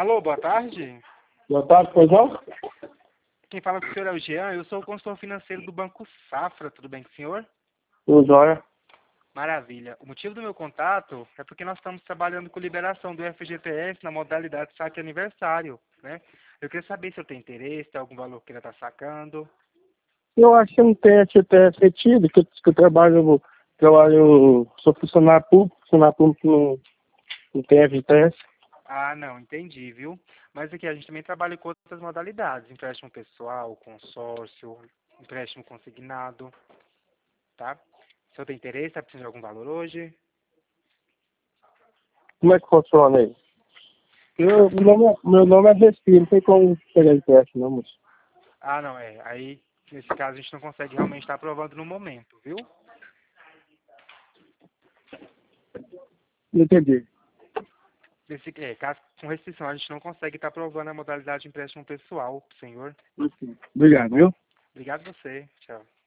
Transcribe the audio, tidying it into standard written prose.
Alô, boa tarde. Boa tarde, pois não? Quem fala com o senhor é o Jean, eu sou o consultor financeiro do Banco Safra, tudo bem com o senhor? Tudo jóia. Maravilha. O motivo do meu contato é porque nós estamos trabalhando com liberação do FGTS na modalidade saque aniversário, né? Eu queria saber se eu tenho interesse, tem algum valor que ele está sacando. Eu acho que não tem FTS retido, que eu sou funcionário público não tem FTS. Ah, não, entendi, viu? Mas aqui a gente também trabalha com outras modalidades, empréstimo pessoal, consórcio, empréstimo consignado, tá? Se eu tenho interesse, está precisando de algum valor hoje? Como é que funciona aí? Meu nome é Respiro, não tem como pegar FTS não, moço. Ah, não, aí, nesse caso, a gente não consegue realmente estar aprovando no momento, viu? Não entendi. Nesse caso, com restrição, a gente não consegue estar aprovando a modalidade de empréstimo pessoal, senhor. Obrigado, viu? Obrigado a você. Tchau.